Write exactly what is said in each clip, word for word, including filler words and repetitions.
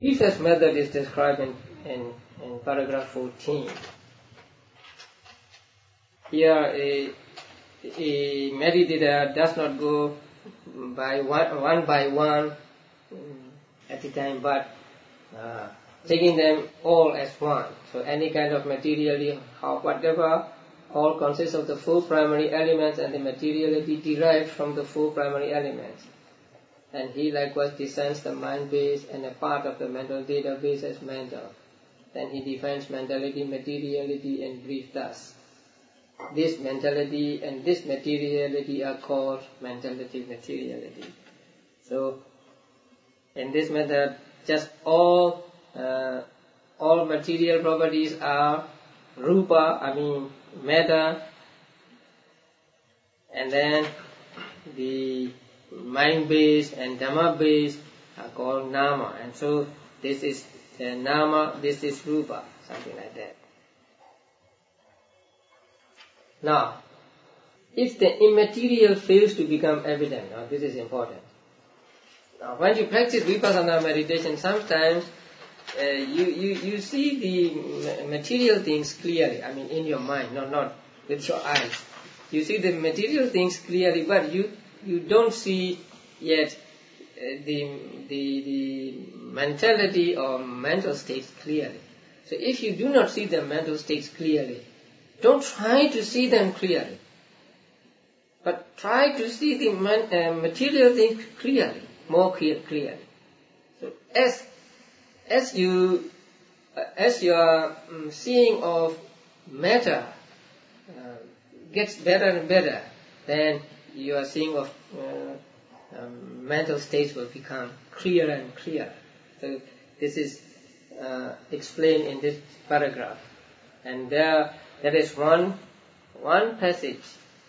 Jesus' method is described in, in, in paragraph fourteen. Here a, a meditator does not go by one, one by one at a time, but uh, taking them all as one. So any kind of materiality, how whatever, all consists of the four primary elements, and the materiality derived from the four primary elements. And he likewise descends the mind base and a part of the mental database as mental. Then he defines mentality, materiality, and brief thus. This mentality and this materiality are called mentality, materiality. So, in this method, just all uh, all material properties are rupa, I mean matter, and then the mind base and dhamma base are called nama, and so this is uh, nama, this is rupa, something like that. Now, if the immaterial fails to become evident, now this is important. Now, when you practice vipassana meditation, sometimes uh, you, you, you see the material things clearly, I mean in your mind, not, not with your eyes. You see the material things clearly, but you you don't see yet uh, the, the, the mentality or mental states clearly. So if you do not see the mental states clearly, don't try to see them clearly, but try to see the man, uh, material things clearly, more clear, clearly. So as as you uh, as your um, seeing of matter uh, gets better and better, then your seeing of uh, um, mental states will become clearer and clearer. So this is uh, explained in this paragraph, and there there is one one passage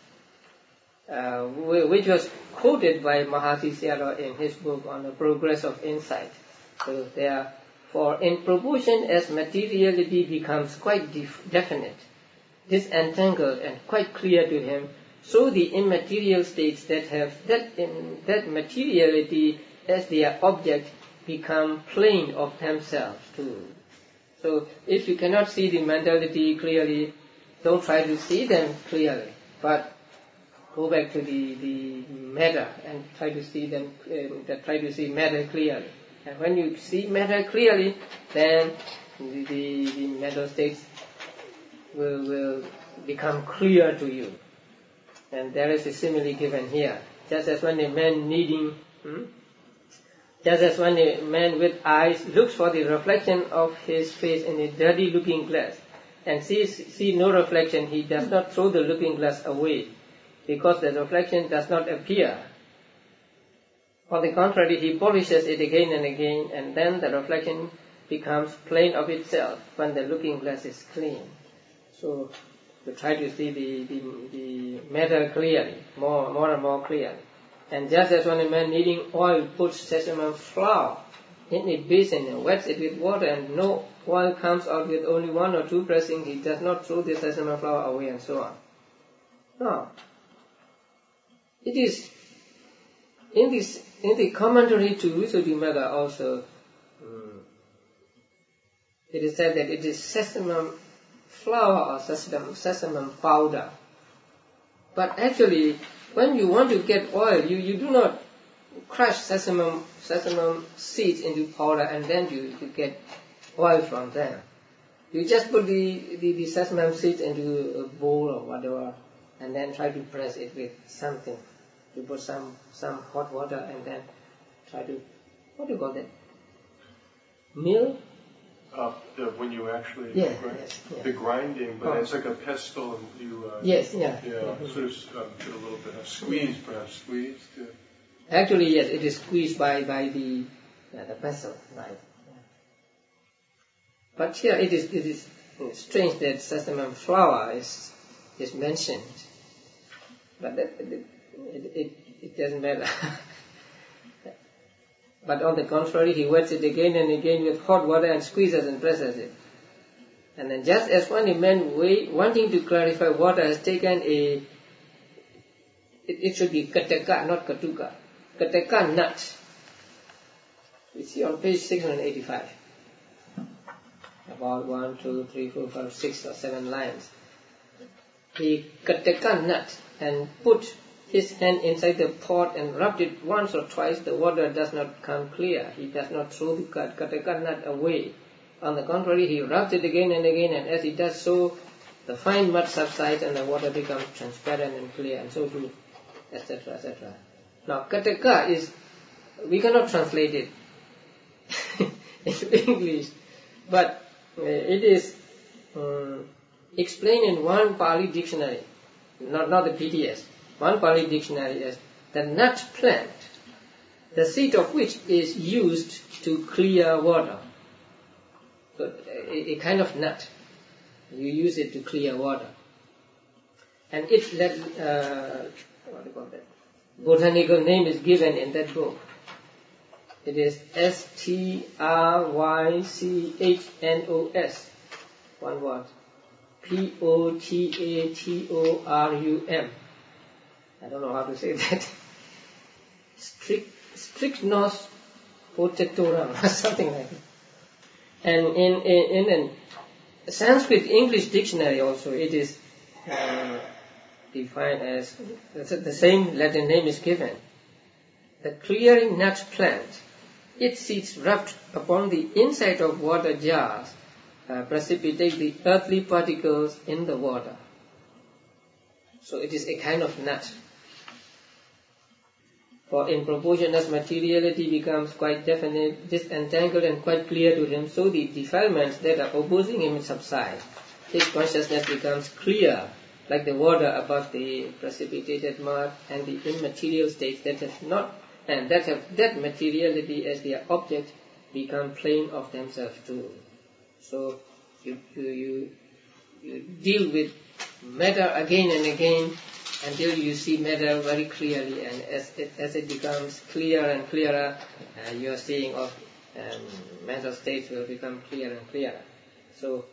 uh, which was quoted by Mahasi Sayadaw in his book on the progress of insight. So therefore, in proportion as materiality becomes quite def- definite, disentangled and quite clear to him, so the immaterial states that have that in, that materiality as their object become plain of themselves too. So if you cannot see the mentality clearly, don't try to see them clearly, but go back to the, the matter and try to see them, uh, try to see matter clearly. And when you see matter clearly, then the, the, the mental states will, will become clear to you. And there is a simile given here. Just as when a man needing, hmm? just as when a man with eyes looks for the reflection of his face in a dirty looking glass and sees see no reflection, he does not throw the looking glass away because the reflection does not appear. On the contrary, he polishes it again and again, and then the reflection becomes plain of itself when the looking glass is clean. So to try to see the, the, the matter clearly, more, more and more clearly. And just as when a man needing oil puts sesame flour in a basin and wets it with water and no oil comes out with only one or two pressings, he does not throw the sesame flour away and so on. No. It is, in this, in the commentary to Visuddhimagga also, um, it is said that it is sesame flour or sesame, sesame powder. But actually, when you want to get oil, you, you do not crush sesame, sesame seeds into powder and then you, you get oil from them. You just put the, the, the sesame seeds into a bowl or whatever and then try to press it with something. You put some, some hot water and then try to, what do you call that? Mill? Uh, the, when you actually yeah, grind, yes, yeah. the grinding, but oh. it's like a pestle, and you uh, yes, yeah, yeah, yeah. sort of um, put a little bit of squeeze, perhaps squeeze. To... Actually, yes, it is squeezed by by the uh, the pestle, right? Yeah. But here it is it is strange that sesame flour is is mentioned, but that, it, it it doesn't matter. But on the contrary, he wets it again and again with hot water and squeezes and presses it. And then just as when a man wait, wanting to clarify water has taken a, it, it should be kataka, not katuka, kataka nut, We see on page six hundred eighty-five. About one, two, three, four, five, six or seven lines. He cut the nut and put his hand inside the pot and rubbed it once or twice. The water does not come clear. He does not throw the kateka nut away. On the contrary, he rubs it again and again, and as he does so, the fine mud subsides and the water becomes transparent and clear, and so too, et cetera, et cetera. Now, kateka is, we cannot translate it in English, but uh, it is um, explained in one Pali dictionary, not, not the P D S, one Pali dictionary as the nut plant, the seed of which is used to clear water. So, a, a kind of nut. You use it to clear water. And it, that, uh, what do you call that? Botanical name is given in that book. It is S T R Y C H N O S. One word. P O T A T O R U M. I don't know how to say that. Strict, Strychnos potatorum or something like that. And in, in, in a Sanskrit English dictionary also, it is uh, defined as, the same Latin name is given. The clearing nut plant, its seeds rubbed upon the inside of water jars uh, precipitate the earthly particles in the water. So it is a kind of nut. For in proportion as materiality becomes quite definite, disentangled and quite clear to him, so the defilements that are opposing him subside. His consciousness becomes clear, like the water above the precipitated mud, and the immaterial states that have not, and that have that materiality as their object, become plain of themselves too. So you you you, you deal with matter again and again, until you see matter very clearly, and as it, as it becomes clearer and clearer, uh, your seeing of um, mental states will become clearer and clearer. So,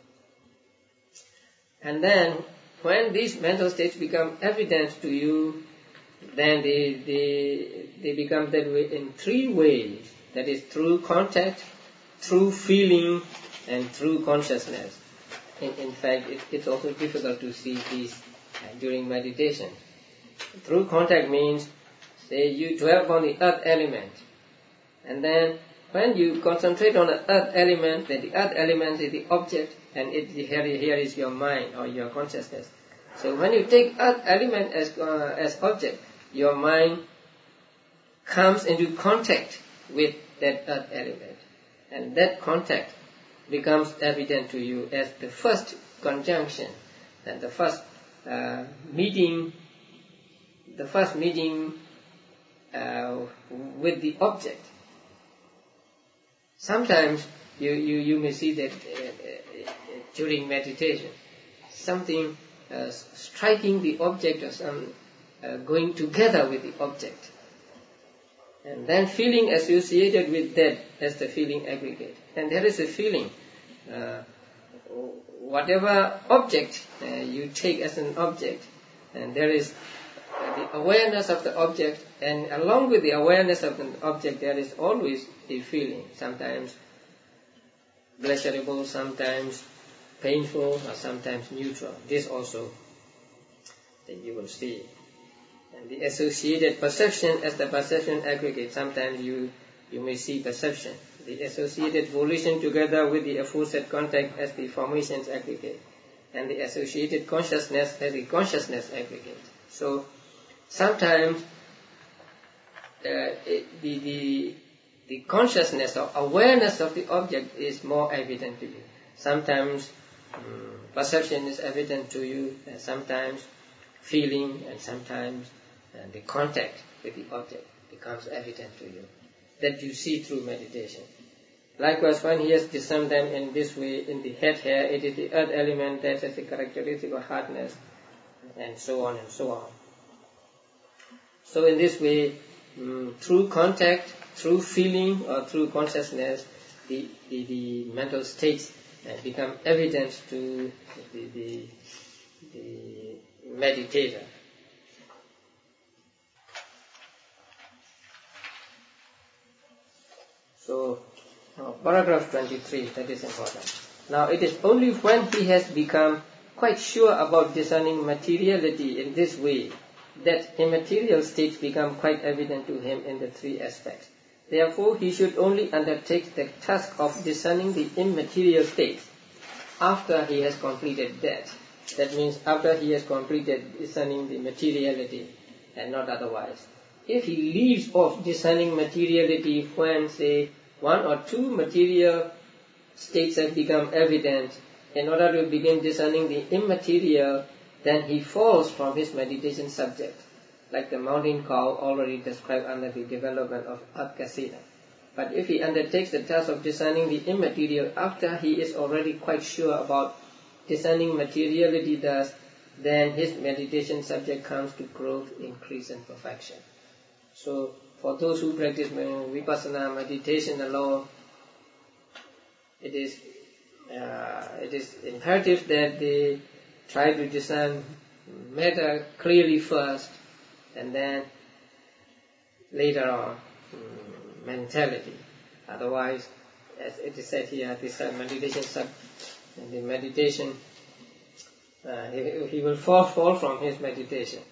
and then when these mental states become evident to you, then they they they become that way in three ways. That is through contact, through feeling, and through consciousness. In, in fact, it, it's also difficult to see these uh, during meditation. Through contact means, say, you dwell upon the earth element, and then when you concentrate on the earth element, then the earth element is the object, and it, here, here is your mind or your consciousness. So when you take earth element as uh, as object, your mind comes into contact with that earth element, and that contact becomes evident to you as the first conjunction, and the first uh, meeting, the first meeting uh, with the object. Sometimes you, you, you may see that uh, uh, during meditation, something uh, striking the object or some uh, going together with the object, and then feeling associated with that as the feeling aggregate. And there is a feeling, uh, whatever object uh, you take as an object, and there is uh, the awareness of the object, and along with the awareness of the object there is always a feeling, sometimes pleasurable, sometimes painful, or sometimes neutral. This also that you will see. And the associated perception as the perception aggregate. Sometimes you, you may see perception. The associated volition together with the aforesaid contact as the formations aggregate. And the associated consciousness as the consciousness aggregate. So sometimes uh, it, the, the, the consciousness or awareness of the object is more evident to you. Sometimes um, perception is evident to you, and sometimes feeling, and sometimes and the contact with the object becomes evident to you, that you see through meditation. Likewise, when he has discerned them in this way, in the head here, it is the earth element that has the characteristic of hardness, and so on and so on. So in this way, um, through contact, through feeling, or through consciousness, the, the, the mental states uh, become evident to the, the, the meditator. So, uh, paragraph twenty-three, that is important. Now, it is only when he has become quite sure about discerning materiality in this way that immaterial states become quite evident to him in the three aspects. Therefore, he should only undertake the task of discerning the immaterial states after he has completed that. That means after he has completed discerning the materiality and not otherwise. If he leaves off discerning materiality when, say, one or two material states have become evident, in order to begin discerning the immaterial, then he falls from his meditation subject, like the mountain cow already described under the development of Abhasina. But if he undertakes the task of discerning the immaterial after he is already quite sure about discerning materiality thus, then his meditation subject comes to growth, increase and perfection. So, for those who practice Vipassana meditation alone, it is uh, it is imperative that they try to discern matter clearly first, and then later on um, mentality. Otherwise, as it is said here, this uh, meditation sub, the meditation, uh, he, he will fall fall from his meditation.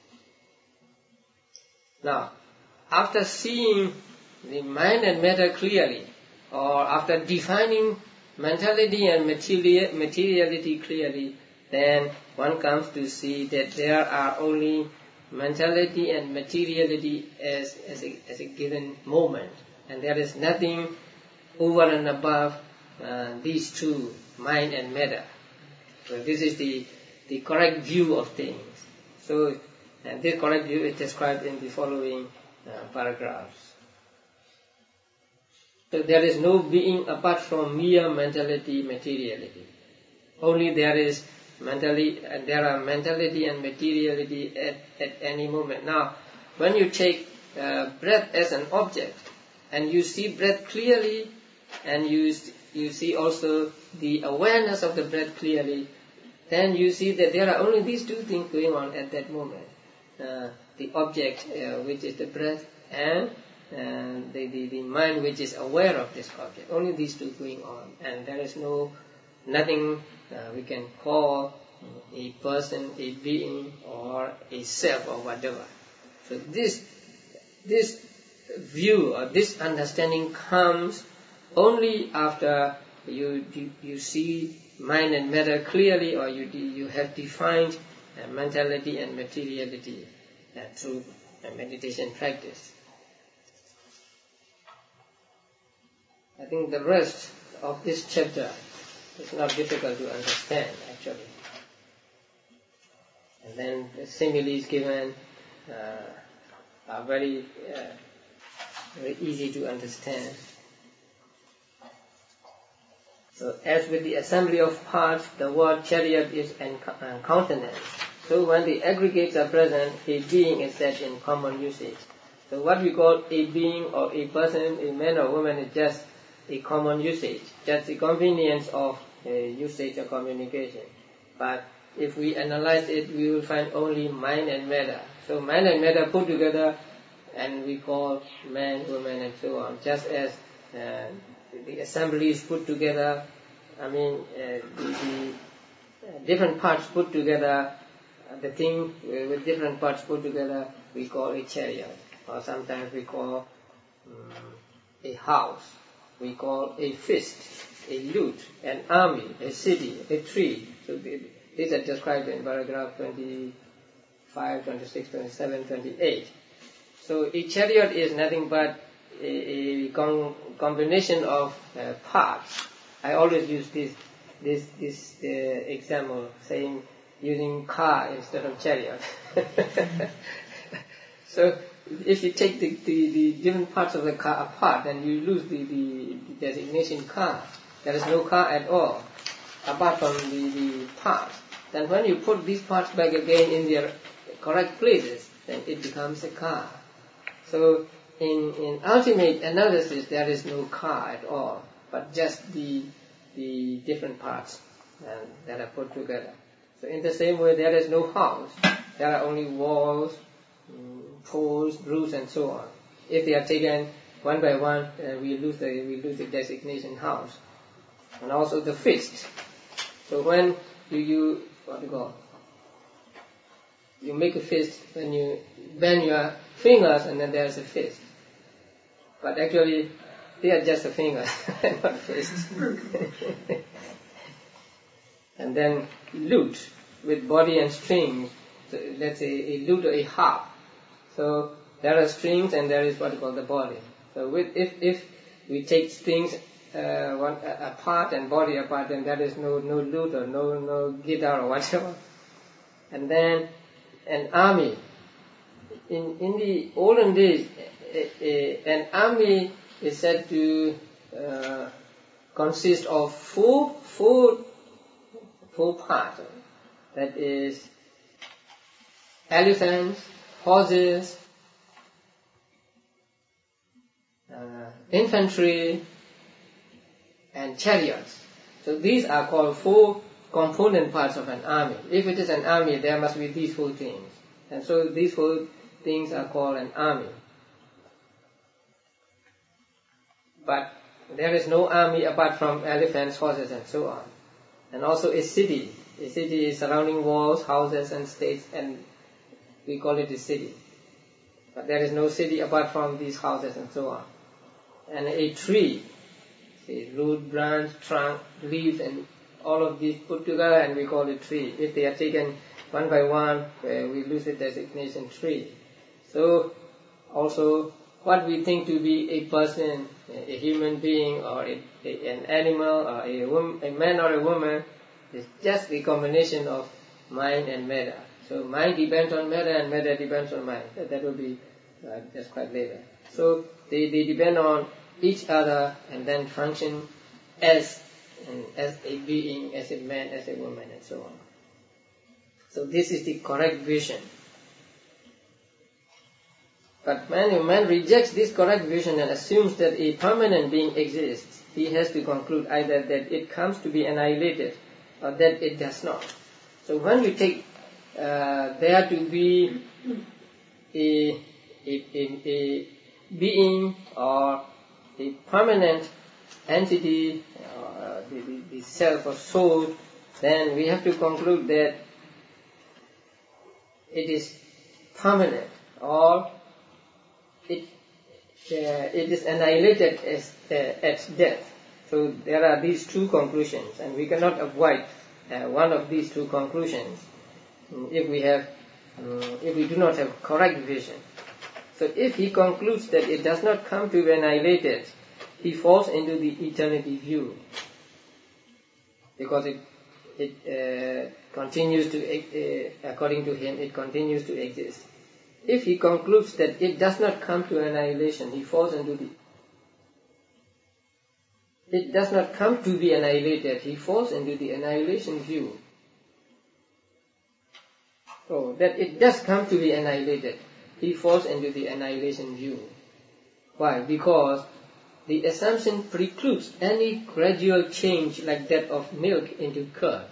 Now, after seeing the mind and matter clearly, or after defining mentality and material, materiality clearly, then one comes to see that there are only mentality and materiality as, as, a, as a given moment, and there is nothing over and above uh, these two, mind and matter. So this is the, the correct view of things. So and this correct view is described in the following uh, paragraphs. So there is no being apart from mere mentality, materiality. Only there is mentally, and there are mentality and materiality at, at any moment. Now, when you take uh, breath as an object, and you see breath clearly, and you you see also the awareness of the breath clearly, then you see that there are only these two things going on at that moment. Uh, the object, uh, which is the breath, and and the, the, the mind which is aware of this object. Only these two going on, and there is no nothing uh, we can call a person, a being, or a self, or whatever. So this this view or this understanding comes only after you you, you see mind and matter clearly, or you you have defined uh, mentality and materiality uh, through uh, meditation practice. I think the rest of this chapter is not difficult to understand, actually. And then the similes given uh, are very, uh, very easy to understand. So, as with the assembly of parts, the word chariot is uh, countenance. So, when the aggregates are present, a being is said in common usage. So, what we call a being or a person, a man or woman, is just a common usage, just the convenience of uh, usage or communication. But if we analyze it, we will find only mind and matter. So mind and matter put together, and we call man, woman, and so on. Just as uh, the assembly is put together, I mean, uh, the, the uh, different parts put together, uh, the thing uh, with different parts put together, we call a chariot, or sometimes we call um, a house. We call a fist, a lute, an army, a city, a tree. So these are described in paragraph twenty-five, twenty-six, twenty-seven, twenty-eight. So a chariot is nothing but a, a com- combination of uh, parts. I always use this this this uh, example, saying using car instead of chariot. So if you take the, the, the different parts of the car apart, then you lose the, the, the designation car. There is no car at all, apart from the, the parts. Then when you put these parts back again in their correct places, then it becomes a car. So in, in ultimate analysis, there is no car at all, but just the, the different parts and, that are put together. So in the same way, there is no house. There are only walls, poles, roofs, and so on. If they are taken one by one uh, we lose the we lose the designation house, and also the fist. So when you you what do you call? You make a fist when you bend your fingers, and then there's a fist. But actually, they are just a finger, not fist. And then lute with body and strings. So let's say a lute or a harp. So there are strings and there is what you call the body. So with, if if we take strings uh, one uh, apart and body apart, then there is no no lute or no no guitar or whatever. And then an army. In in the olden days, a, a, an army is said to uh, consist of four four four parts. That is elephants, horses, uh, infantry, and chariots. So these are called four component parts of an army. If it is an army, there must be these four things. And so these four things are called an army. But there is no army apart from elephants, horses, and so on. And also a city. A city is surrounding walls, houses, and states, and we call it a city. But there is no city apart from these houses and so on. And a tree, say root, branch, trunk, leaves, and all of these put together, and we call it tree. If they are taken one by one, uh, we lose the designation tree. So also what we think to be a person, a human being, or a, a, an animal, or a, woman, a man or a woman, is just a combination of mind and matter. So mind depends on matter and matter depends on mind. That, that will be uh, just quite later. So they, they depend on each other and then function as and as a being, as a man, as a woman, and so on. So this is the correct vision. But when man rejects this correct vision and assumes that a permanent being exists, he has to conclude either that it comes to be annihilated or that it does not. So when you take uh, there to be a, a, a, a being or a permanent entity, uh, the, the, the self or soul, then we have to conclude that it is permanent or it uh, it is annihilated as, uh, at death. So there are these two conclusions, and we cannot avoid uh, one of these two conclusions if we have um, if we do not have correct vision. So if he concludes that it does not come to be annihilated, he falls into the eternity view, because it it uh, continues to, uh, according to him, it continues to exist. If he concludes that it does not come to annihilation, he falls into the it does not come to be annihilated, he falls into the annihilation view. Oh, that it does come to be annihilated, he falls into the annihilation view. Why? Because the assumption precludes any gradual change like that of milk into curd.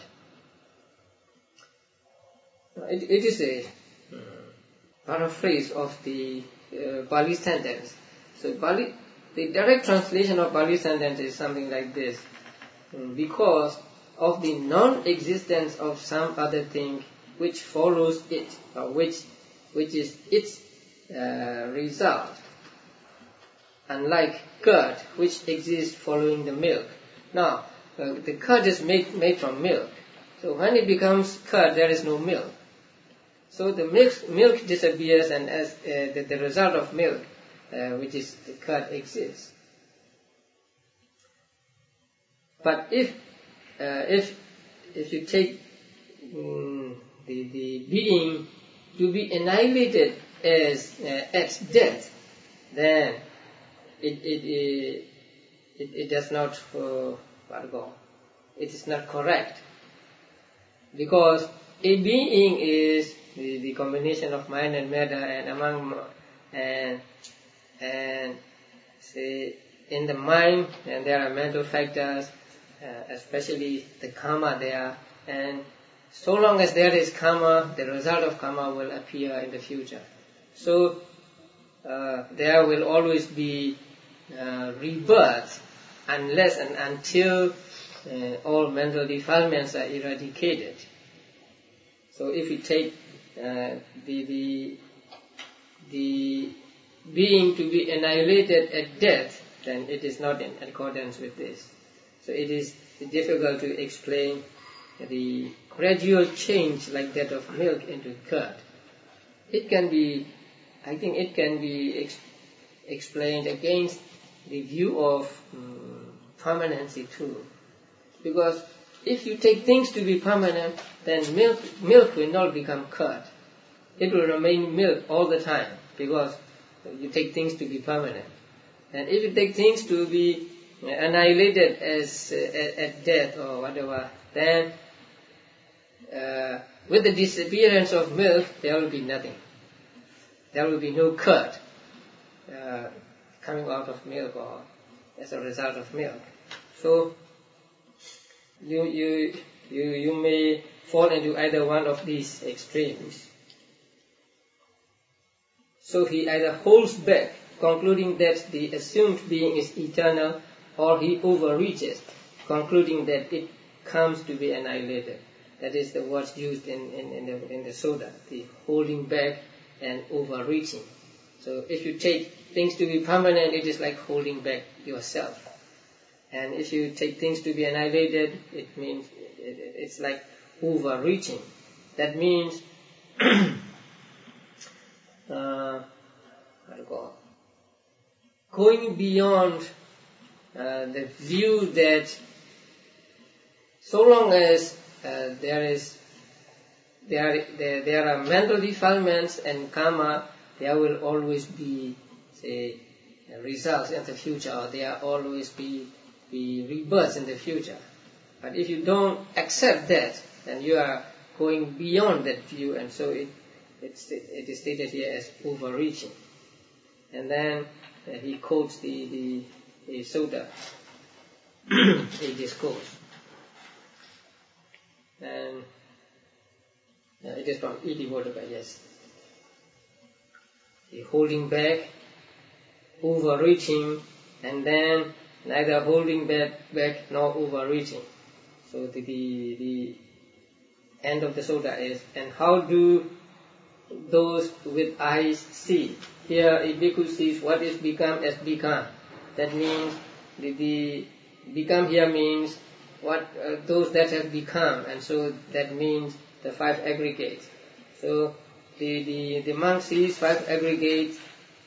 It, it is a uh, paraphrase of the uh, Pali sentence. So Pali, the direct translation of Pali sentence is something like this: because of the non-existence of some other thing which follows it, or which which is its uh, result, unlike curd, which exists following the milk. Now, uh, the curd is made made from milk. So when it becomes curd, there is no milk. So the milk milk disappears, and as uh, the, the result of milk, uh, which is the curd, exists. But if uh, if if you take um, the the being to be annihilated as uh, at death, then it it it, it, it does not uh, go. It is not correct, because a being is the, the combination of mind and matter, and among and and say in the mind, and there are mental factors, uh, especially the karma there, and so long as there is karma, the result of karma will appear in the future. So uh, there will always be uh, rebirth unless and until uh, all mental defilements are eradicated. So if we take uh, the, the, the being to be annihilated at death, then it is not in accordance with this. So it is difficult to explain the gradual change like that of milk into curd. It can be, I think it can be ex- explained against the view of um, permanency too. Because if you take things to be permanent, then milk, milk will not become curd. It will remain milk all the time because you take things to be permanent. And if you take things to be annihilated as uh, at, at death or whatever, then uh, with the disappearance of milk, there will be nothing. There will be no curd uh, coming out of milk or as a result of milk. So you you you you may fall into either one of these extremes. So he either holds back, concluding that the assumed being is eternal, or he overreaches, concluding that it comes to be annihilated. That is the words used in, in, in, the, in the Sutta, the holding back and overreaching. So if you take things to be permanent, it is like holding back yourself. And if you take things to be annihilated, it means it, it's like overreaching. That means uh, how to call it? Going beyond uh, the view that so long as uh, there is there, there there are mental defilements and karma, there will always be, say, results in the future, or there will always be be rebirths in the future. But if you don't accept that, then you are going beyond that view, and so it it's, it is stated here as overreaching. And then uh, he quotes the the, the Sutta, the discourse, and uh, it is from Itivodaka, yes. The holding back, overreaching, and then neither holding back, back nor overreaching. So the, the the end of the Sutta is, and how do those with eyes see? Here a bhikkhu sees what is become as become. That means the, the become here means what uh, those that have become, and so that means the five aggregates. So the, the, the monk sees five aggregates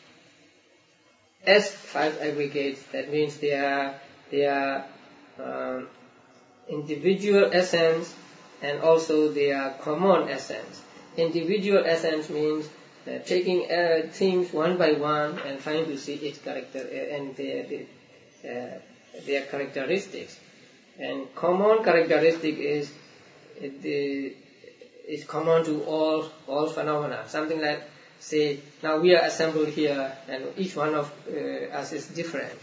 as five aggregates. That means they are they are um, individual essence, and also they are common essence. Individual essence means uh, taking uh, things one by one and trying to see its character uh, and their their, uh, their characteristics. And common characteristic is it, the, is common to all all phenomena. Something like, say, now we are assembled here, and each one of uh, us is different.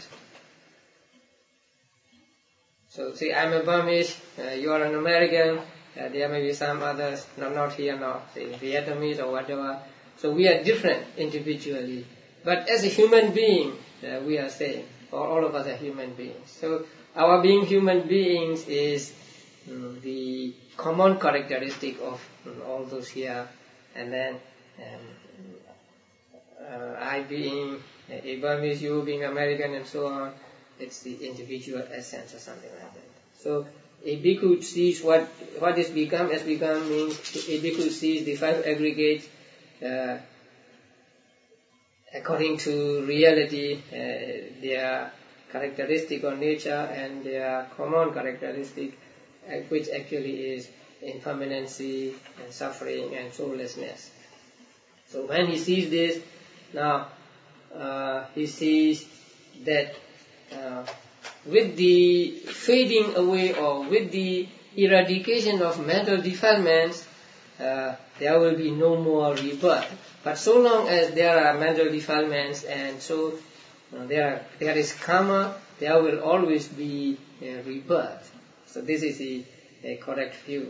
So, say, I'm a Burmese, uh, you are an American, uh, there may be some others, no, not here now, say Vietnamese or whatever. So we are different individually. But as a human being, uh, we are same, or all of us are human beings. So our being human beings is um, the common characteristic of um, all those here. And then um, uh, I being a Burmese, you being American, and so on, it's the individual essence or something like that. So a bhikkhu sees what what is become as become means a bhikkhu sees the five aggregates uh, according to reality, uh, their characteristic or nature, and their common characteristic, uh, which actually is impermanency and suffering and soullessness. So when he sees this, now uh, he sees that uh, with the fading away or with the eradication of mental defilements, uh, there will be no more rebirth. But so long as there are mental defilements and so uh, there are, there is karma, there will always be a rebirth. So this is the a correct view.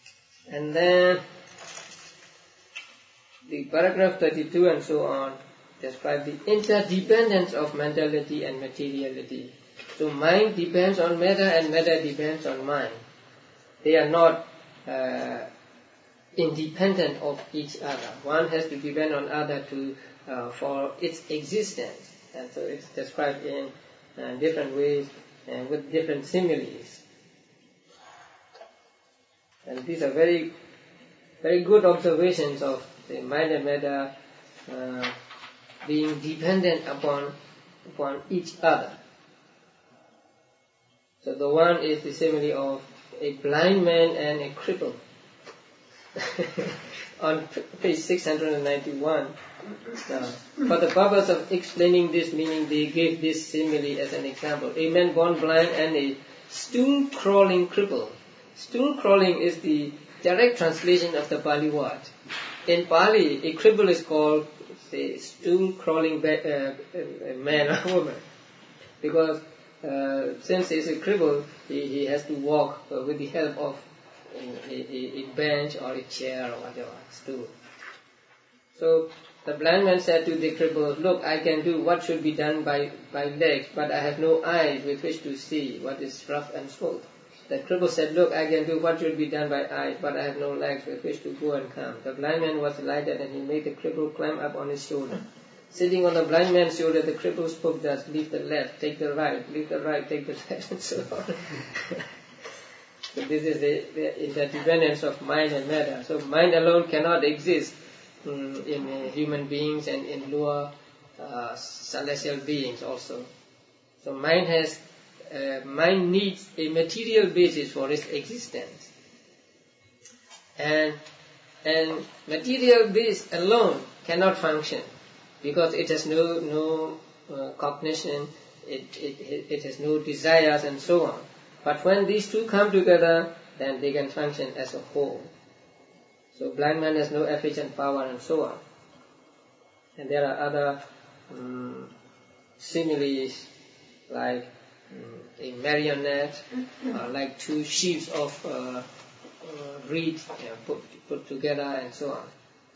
And then the paragraph thirty-two and so on, describe the interdependence of mentality and materiality. So mind depends on matter and matter depends on mind. They are not uh, independent of each other. One has to depend on other to uh, for its existence. And so it's described in uh, different ways and with different similes. And these are very, very good observations of the mind and matter uh, being dependent upon upon each other. So the one is the simile of a blind man and a cripple. On page six hundred ninety-one, uh, for the purpose of explaining this meaning, they gave this simile as an example. A man born blind and a stool-crawling cripple. Stool-crawling is the direct translation of the Pali word. In Pali, a cripple is called, say, stool-crawling ba- uh, man or woman. Because uh, since he's a cripple, he, he has to walk uh, with the help of a, a, a bench or a chair or whatever, stool. So the blind man said to the cripple, look, I can do what should be done by, by legs, but I have no eyes with which to see what is rough and smooth. The cripple said, look, I can do what should be done by eyes, but I have no legs with which to go and come. The blind man was delighted and he made the cripple climb up on his shoulder. Sitting on the blind man's shoulder, the cripple spoke thus, leave the left, take the right, leave the right, take the left, and so on. So this is the, the interdependence of mind and matter. So mind alone cannot exist um, in uh, human beings and in lower uh, celestial beings also. So mind has, uh, mind needs a material basis for its existence. And, and material base alone cannot function because it has no, no uh, cognition, it, it, it has no desires and so on. But when these two come together, then they can function as a whole. So blind man has no efficient power and so on. And there are other um, similes like um, a marionette, or like two sheaves of uh, uh, reed you know, put, put together and so on.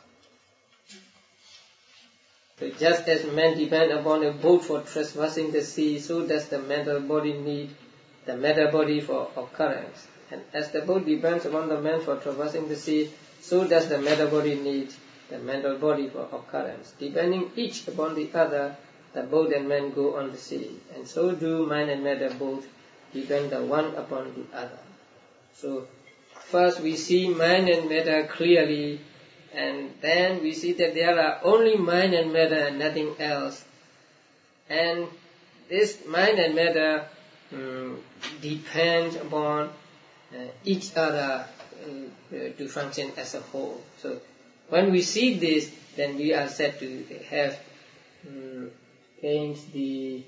So just as men depend upon a boat for traversing the sea, so does the mental body need the matter body for occurrence. And as the boat depends upon the man for traversing the sea, so does the matter body need the mental body for occurrence. Depending each upon the other, the boat and man go on the sea. And so do mind and matter both depend the one upon the other. So first we see mind and matter clearly, and then we see that there are only mind and matter and nothing else. And this mind and matter um, depend upon uh, each other uh, uh, to function as a whole. So when we see this, then we are said to have um, gained the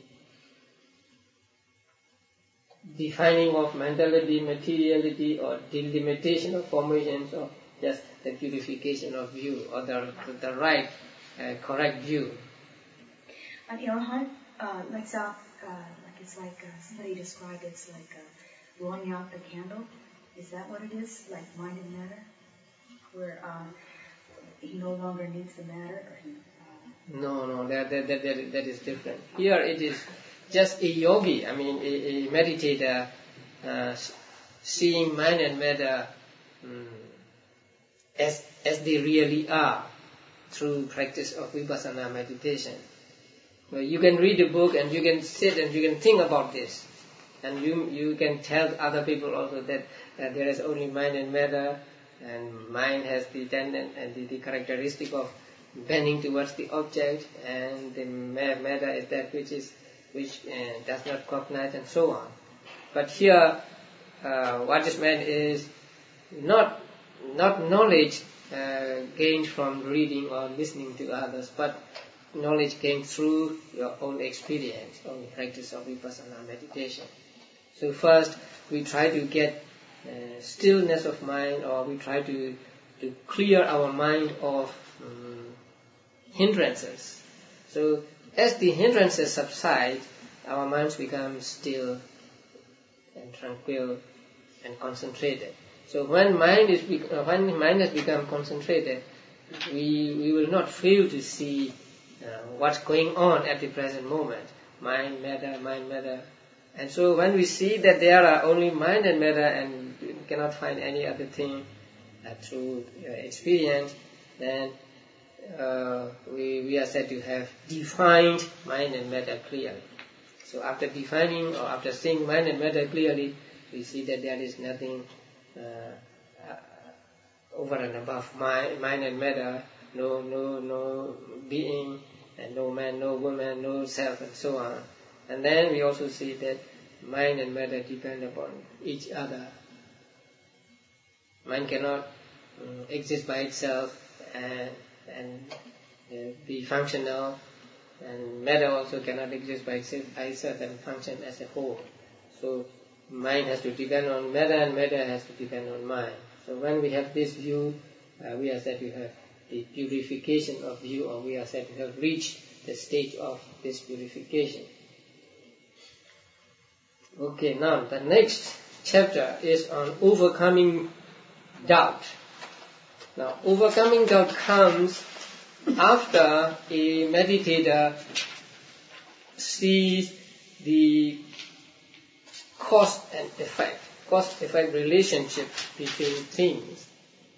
defining of mentality, materiality, or delimitation of formations, or just the purification of view, or the the right, uh, correct view. An Arhat, uh, like uh, like it's like uh, somebody described it's like uh, blowing out the candle. Is that what it is? Like mind and matter, where um, he no longer needs the matter. Or he, uh... No, no, that that, that that that is different. Here it is just a yogi. I mean, a, a meditator uh, seeing mind and matter um, as as they really are through practice of vipassana meditation. Well, you can read a book and you can sit and you can think about this, and you you can tell other people also that, that there is only mind and matter, and mind has the tendency and the, the characteristic of bending towards the object, and the matter is that which is which uh, does not cognize and so on. But here, uh, what is meant is not not knowledge uh, gained from reading or listening to others, but knowledge gained through your own experience, own practice of vipassana meditation. So first, we try to get uh, stillness of mind, or we try to to clear our mind of um, hindrances. So as the hindrances subside, our minds become still and tranquil and concentrated. So when mind is when mind has become concentrated, we we will not fail to see uh, what's going on at the present moment. Mind, matter, mind, matter. And so when we see that there are only mind and matter and we cannot find any other thing uh, through uh, experience, then uh, we, we are said to have defined mind and matter clearly. So after defining or after seeing mind and matter clearly, we see that there is nothing uh, uh, over and above mind, mind and matter, no, no, no being, and no man, no woman, no self, and so on. And then we also see that mind and matter depend upon each other. Mind cannot um, exist by itself and, and uh, be functional, and matter also cannot exist by itself and function as a whole. So mind has to depend on matter and matter has to depend on mind. So when we have this view, uh, we are said to have the purification of view, or we are said to have reached the stage of this purification. Okay, now the next chapter is on overcoming doubt. Now, overcoming doubt comes after a meditator sees the cause and effect, cause-effect relationship between things.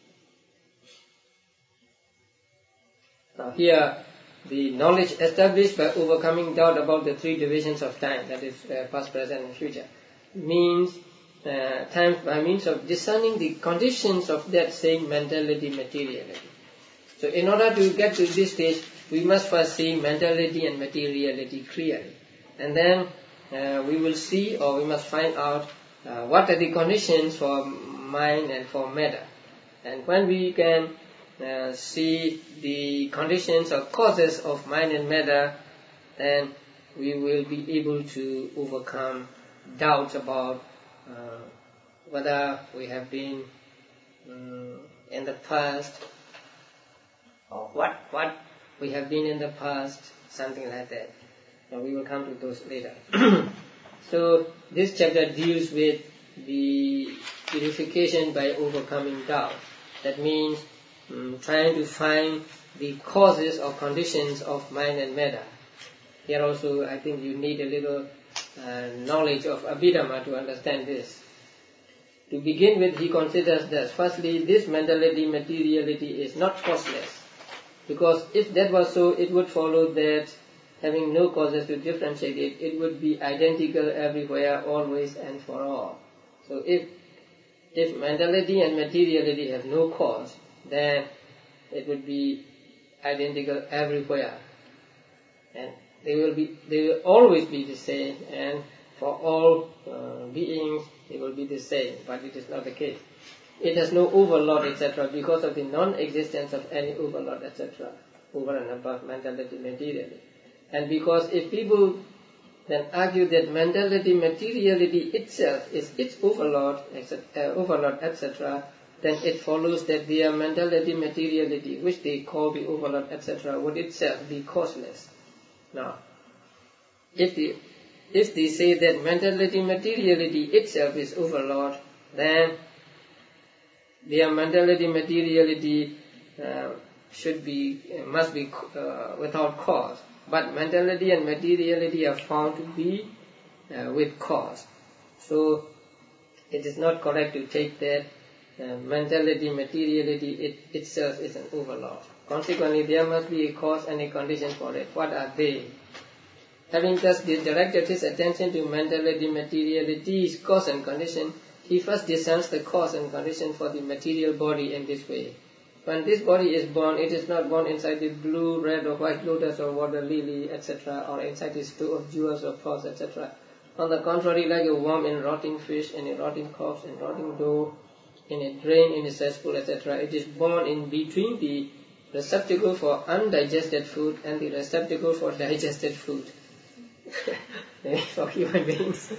Now here, the knowledge established by overcoming doubt about the three divisions of time, that is uh, past, present and future, means uh, time by means of discerning the conditions of that same mentality, materiality. So in order to get to this stage, we must first see mentality and materiality clearly. And then uh, we will see, or we must find out uh, what are the conditions for mind and for matter. And when we can Uh, see the conditions or causes of mind and matter, then we will be able to overcome doubts about uh, whether we have been um, in the past, or what what we have been in the past, something like that. Now we will come to those later. So this chapter deals with the purification by overcoming doubt. That means Um, trying to find the causes or conditions of mind and matter. Here also I think you need a little uh, knowledge of Abhidhamma to understand this. To begin with, he considers that firstly, this mentality, materiality is not causeless. Because if that was so, it would follow that having no causes to differentiate it, it would be identical everywhere, always and for all. So if if mentality and materiality have no cause, then it would be identical everywhere, and they will be they will always be the same, and for all uh, beings they will be the same. But it is not the case. It has no overlord, et cetera, because of the non-existence of any overlord, et cetera, over and above mentality, materiality. And because if people then argue that mentality, materiality itself is its overlord, et cetera, uh, overlord, et cetera, then it follows that their mentality, materiality, which they call the overlord, et cetera, would itself be causeless. Now, if they, if they say that mentality, materiality itself is overlord, then their mentality, materiality uh, should be, must be uh, without cause. But mentality and materiality are found to be uh, with cause. So, it is not correct to take that Uh, mentality, materiality it, itself is an overlord. Consequently, there must be a cause and a condition for it. What are they? Having thus directed his attention to mentality, materiality's cause and condition, he first discerns the cause and condition for the material body in this way. When this body is born, it is not born inside the blue, red or white lotus or water lily, et cetera, or inside the stew of jewels or pearls, et cetera. On the contrary, like a worm in rotting fish, in a rotting corpse, in rotting dough, in a drain, in a cesspool, et cetera. It is born in between the receptacle for undigested food and the receptacle for digested food. For human beings.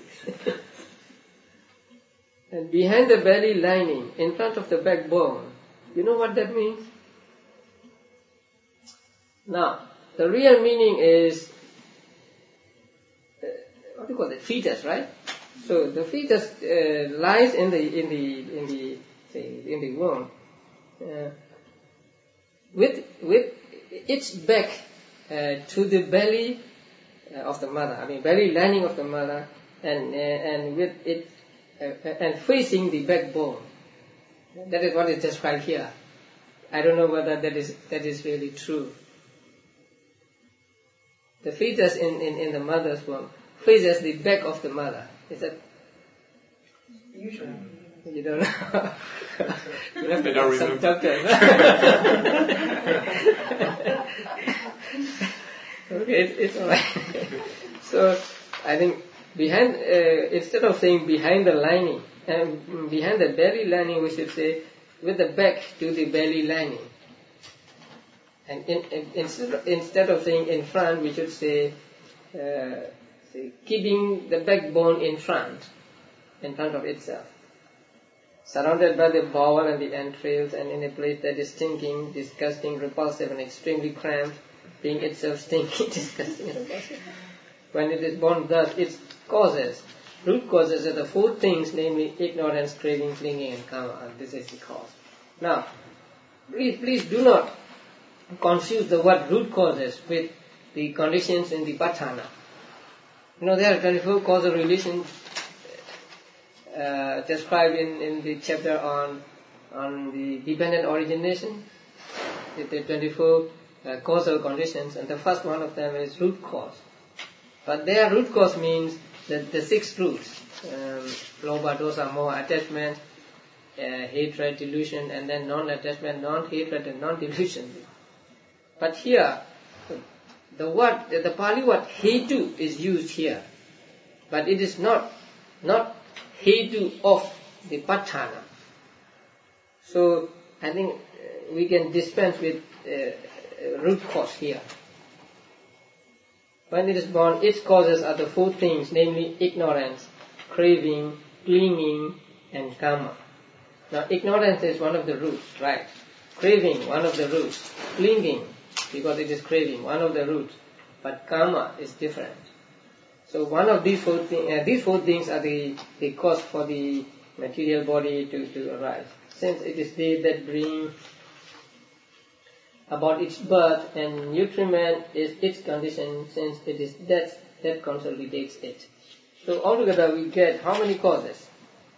And behind the belly lining, in front of the backbone. You know what that means? Now, the real meaning is, uh, what do you call it? Fetus, right? So the fetus uh, lies in the in the in the say, in the womb, uh, with with its back uh, to the belly uh, of the mother. I mean, belly lining of the mother, and uh, and with it uh, and facing the backbone. That is what is described here. I don't know whether that is that is really true. The fetus in, in, in the mother's womb faces the back of the mother. Is that? Usually. You don't know. You have to I don't ask some remember. doctors. Okay, it, it's alright. So I think behind, uh, instead of saying behind the lining, and behind the belly lining, we should say with the back to the belly lining. And in, in, instead, of, instead of saying in front, we should say, uh, say keeping the backbone in front, in front of itself, surrounded by the bowel and the entrails, and in a place that is stinking, disgusting, repulsive, and extremely cramped, being itself stinking, disgusting, and repulsive. When it is born thus, its causes, root causes are the four things, namely ignorance, craving, clinging, and karma. And this is the cause. Now, please, please do not confuse the word root causes with the conditions in the Patthana. You know, there are twenty-four causal relations uh, described in, in the chapter on on the dependent origination. The twenty-four uh, causal conditions, and the first one of them is root cause. But their root cause means that the six roots, um, lobha, dosa, moha, attachment, uh, hatred, delusion, and then non-attachment, non-hatred, and non-delusion. But here, the word, the Pali word hetu is used here, but it is not not hetu of the Patthana. So I think uh, we can dispense with uh, root cause here. When it is born, its causes are the four things, namely ignorance, craving, clinging, and karma. Now, ignorance is one of the roots, right? Craving, one of the roots. Clinging, because it is craving, one of the roots. But karma is different. So one of these four things, uh, these four things are the, the cause for the material body to, to arise. Since it is they that bring about its birth, and nutriment is its condition, since it is that that consolidates it. So altogether we get how many causes?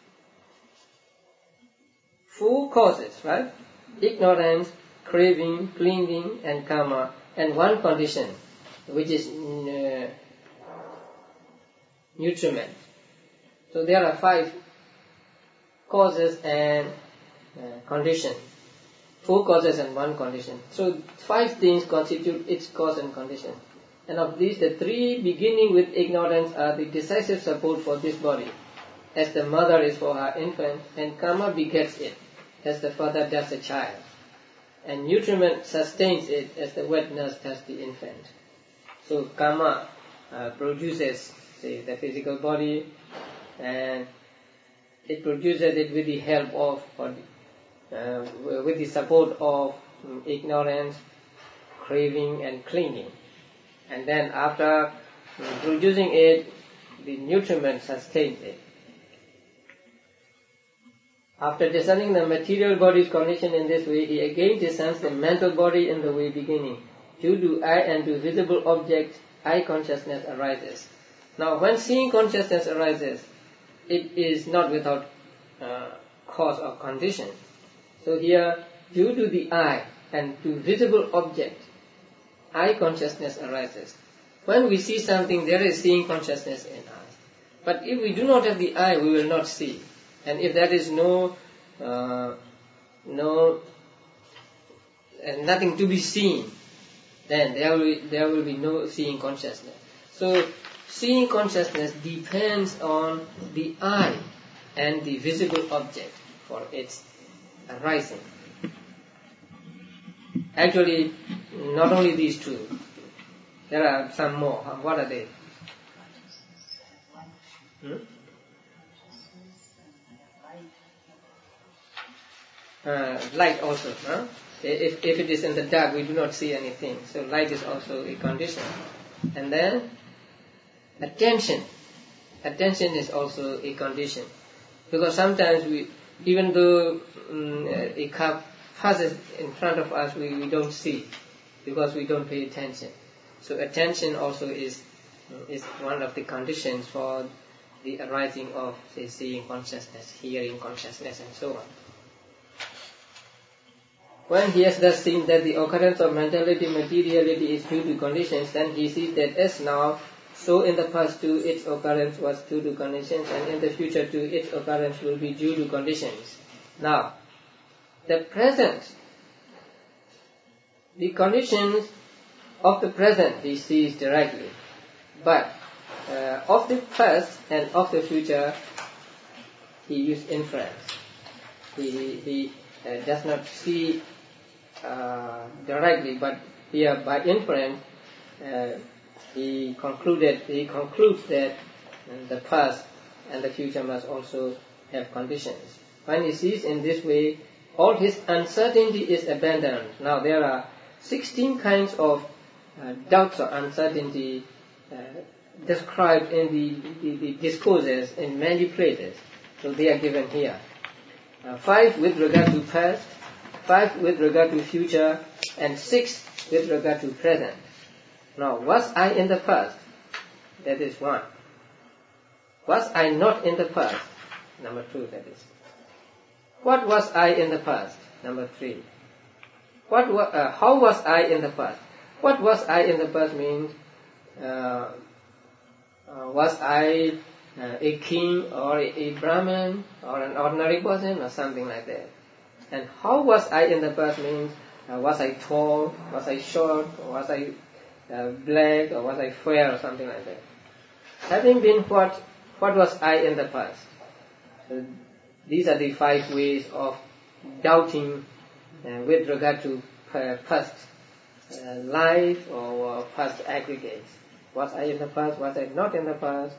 Four causes, right? Ignorance, craving, clinging, and karma, and one condition, which is uh, nutriment. So there are five causes and uh, conditions. Four causes and one condition. So five things constitute its cause and condition. And of these, the three beginning with ignorance are the decisive support for this body, as the mother is for her infant, and karma begets it, as the father does a child. And nutriment sustains it, as the wet nurse does the infant. So karma uh, produces, say, the physical body, and it produces it with the help of, or uh, with the support of um, ignorance, craving, and clinging. And then after um, producing it, the nutriment sustains it. After discerning the material body's condition in this way, he again discerns the mental body in the way beginning. Due to eye and to visible objects, eye consciousness arises. Now, when seeing consciousness arises, it is not without uh, cause or condition. So here, due to the eye and to visible object, eye consciousness arises. When we see something, there is seeing consciousness in us. But if we do not have the eye, we will not see. And if there is no, uh, no, uh, nothing to be seen, then there will be, there will be no seeing consciousness. So, seeing consciousness depends on the eye and the visible object for its arising. Actually, not only these two, there are some more. What are they? Hmm? Uh, light also. Huh? If, if it is in the dark, we do not see anything. So light is also a condition. And then, attention. Attention is also a condition. Because sometimes we, even though um, a cup passes in front of us, we, we don't see, because we don't pay attention. So attention also is is one of the conditions for the arising of, say, seeing consciousness, hearing consciousness, and so on. When he has thus seen that the occurrence of mentality, materiality is due to conditions, then he sees that as now, so in the past too, its occurrence was due to conditions, and in the future too, its occurrence will be due to conditions. Now, the present, the conditions of the present he sees directly, but uh, of the past and of the future he uses inference. He, he, he uh, does not see uh, directly, but here by inference uh, he concluded he concludes that uh, the past and the future must also have conditions. When he sees in this way, all his uncertainty is abandoned. Now there are sixteen kinds of uh, doubts or uncertainty uh, described in the, the, the discourses in many places. So they are given here. Uh, five with regard to past, five with regard to future, and six with regard to present. Now, was I in the past? That is one. Was I not in the past? Number two, that is. What was I in the past? Number three. What wa- uh, how was I in the past? What was I in the past means, uh, uh, was I uh, a king or a, a Brahmin or an ordinary person or something like that? And how was I in the past means, uh, was I tall, was I short, or was I uh, black, or was I fair, or something like that? Having been what, what was I in the past? So these are the five ways of doubting uh, with regard to uh, past uh, life or uh, past aggregates. Was I in the past? Was I not in the past?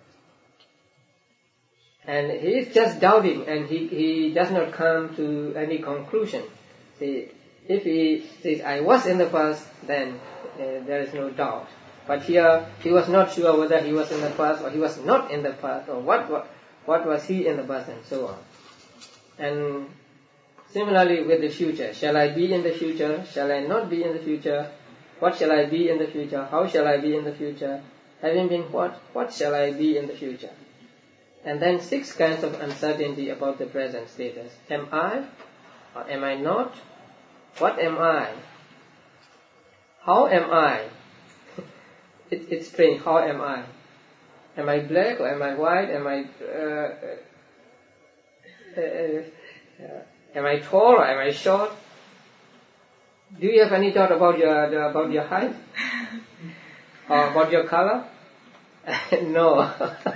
And he is just doubting, and he, he does not come to any conclusion. See, if he says, I was in the past, then uh, there is no doubt. But here, he was not sure whether he was in the past or he was not in the past, or what, what, what was he in the past, and so on. And similarly with the future, shall I be in the future? Shall I not be in the future? What shall I be in the future? How shall I be in the future? Having been what? What shall I be in the future? And then six kinds of uncertainty about the present status. Am I? Or am I not? What am I? How am I? it, it's strange. How am I? Am I black or am I white? Am I uh, uh, uh, am I tall or am I short? Do you have any doubt about your about your height or about your color? No.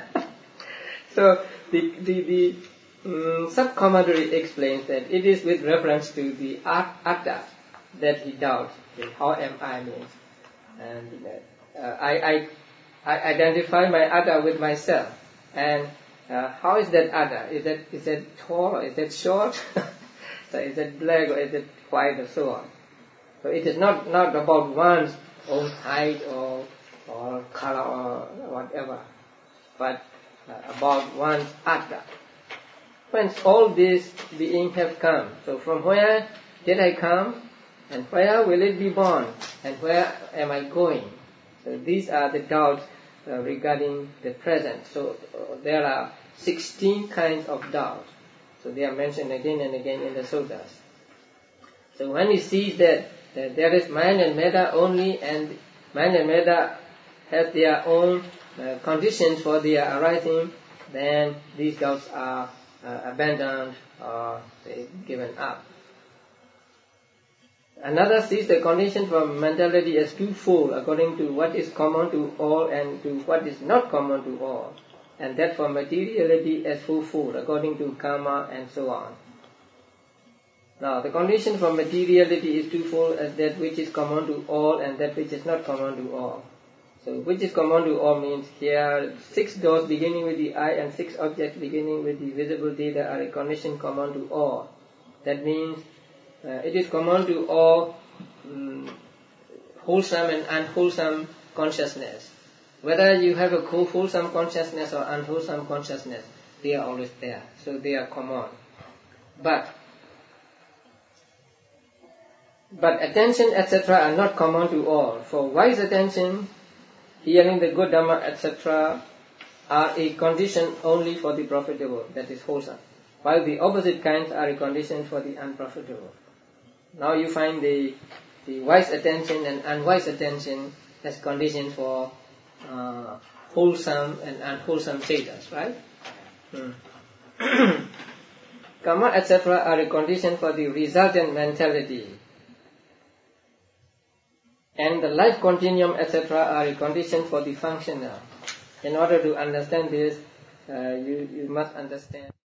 So the the, the um, sub-commentary explains that it is with reference to the atta that he doubts. How am I means, and uh, I, I I identify my atta with myself. And uh, how is that atta? Is that is that tall or is that short? So is that black or is it white or so on? So it is not, not about one's own height or or color or whatever, but uh, about one's atta. Whence all these beings have come. So from where did I come? And where will it be born? And where am I going? So these are the doubts uh, regarding the present. So uh, there are sixteen kinds of doubts. So they are mentioned again and again in the sutras. So when he sees that, that there is mind and matter only, and mind and matter have their own uh, conditions for their arising, then these doubts are uh, abandoned or say, given up. Another sees the condition for mentality as twofold, according to what is common to all and to what is not common to all. And that for materiality as fourfold, according to karma and so on. Now, the condition for materiality is twofold, as that which is common to all and that which is not common to all. So, which is common to all means here six doors beginning with the eye and six objects beginning with the visible data are a condition common to all. That means uh, it is common to all um, wholesome and unwholesome consciousness. Whether you have a wholesome consciousness or unwholesome consciousness, they are always there. So they are common. But But attention, et cetera are not common to all. For wise attention, hearing the good Dhamma, et cetera are a condition only for the profitable, that is wholesome, while the opposite kinds are a condition for the unprofitable. Now you find the, the wise attention and unwise attention as conditions for uh, wholesome and unwholesome status, right? Hmm. Karma, et cetera are a condition for the resultant mentality. And the life continuum, et cetera are a condition for the functional. In order to understand this, uh, you, you must understand